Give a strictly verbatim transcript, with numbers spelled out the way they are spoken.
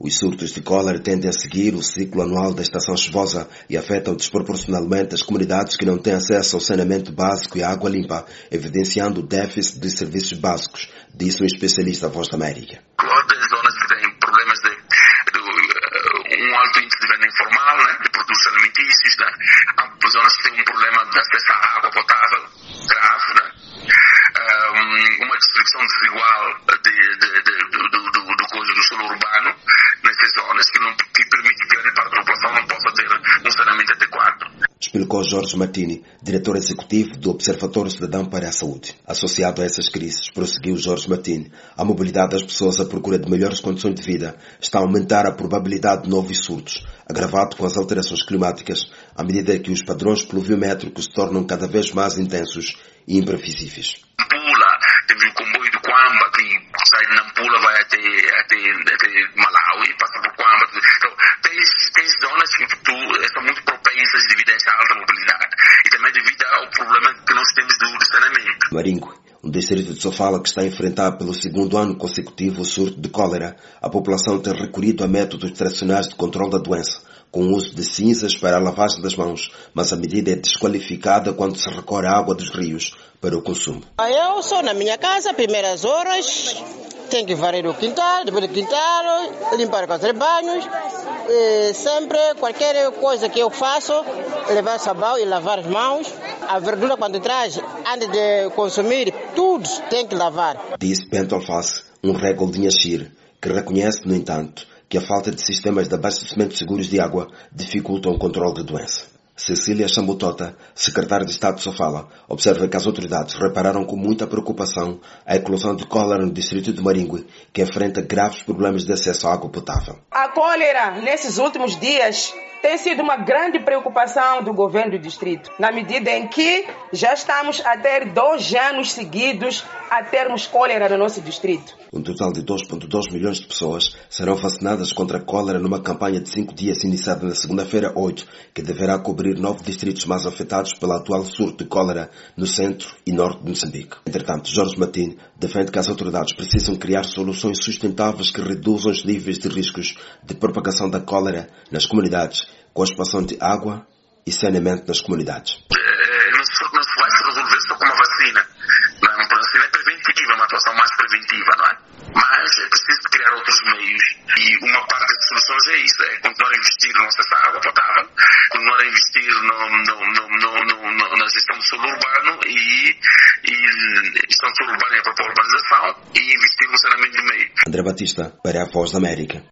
Os surtos de cólera tendem a seguir o ciclo anual da estação chuvosa e afetam desproporcionalmente as comunidades que não têm acesso ao saneamento básico e à água limpa, evidenciando o déficit de serviços básicos, disse um especialista da Voz da América. Outras zonas que têm problemas de, de uh, um alto índice de venda informal, né, de produtos alimentícios, né, há zonas que têm um problema de acesso à água potável grave, né, um, uma distribuição desigual de, de, de, do, do, do, do, coisa do solo urbano nessas zonas que, não, que permite que grande parte da população não possa ter um saneamento adequado. Explicou Jorge Martini, diretor executivo do Observatório Cidadão para a Saúde. Associado a essas crises, prosseguiu Jorge Martini, a mobilidade das pessoas à procura de melhores condições de vida está a aumentar a probabilidade de novos surtos, agravado com as alterações climáticas, à medida que os padrões pluviométricos se tornam cada vez mais intensos e imprevisíveis. Nampula, temos o comboio do Quamba, que sai de Nampula, vai até, até, até Malawi, passa por Quamba. Então, tem, tem zonas que tu, são muito propensas devido a essa alta mobilidade e também devido ao problema que nós temos do, do saneamento. Maringue, um distrito de Sofala que está a enfrentar pelo segundo ano consecutivo o surto de cólera, a população tem recorrido a métodos tradicionais de controle da doença, com o uso de cinzas para a lavagem das mãos, mas a medida é desqualificada quando se recorre à água dos rios para o consumo. Eu sou na minha casa, primeiras horas, tenho que varrer o quintal, depois do quintal, limpar com os banhos, e sempre, qualquer coisa que eu faço, levar sabão e lavar as mãos. A verdura quando traz, antes de consumir, tudo tem que lavar. Disse Bento Alface, um régol de Inhachir, que reconhece, no entanto, que a falta de sistemas de abastecimento seguros de água dificulta o controle da doença. Cecília Chambutota, secretária de Estado de Sofala, observa que as autoridades repararam com muita preocupação a eclosão de cólera no distrito de Maringue, que enfrenta graves problemas de acesso à água potável. A cólera, nesses últimos dias, tem sido uma grande preocupação do governo do distrito, na medida em que já estamos a ter dois anos seguidos a termos cólera no nosso distrito. Um total de dois vírgula dois milhões de pessoas serão vacinadas contra a cólera numa campanha de cinco dias iniciada na segunda-feira, oito, que deverá cobrir nove distritos mais afetados pela atual surto de cólera no centro e norte de Moçambique. Entretanto, Jorge Martini defende que as autoridades precisam criar soluções sustentáveis que reduzam os níveis de riscos de propagação da cólera nas comunidades, com a expansão de água e saneamento nas comunidades. Não se, não se vai se resolver só com uma vacina. Não é? Uma vacina é preventiva, é uma atuação mais preventiva, não é? Mas é preciso criar outros meios e uma parte das soluções é isso, é continuar a investir no acesso à água potável, continuar a investir no, no, no, no, no, na gestão do solo urbano e, e gestão do solo urbano e a própria urbanização e investir no saneamento de meio. André Batista, para a Voz da América.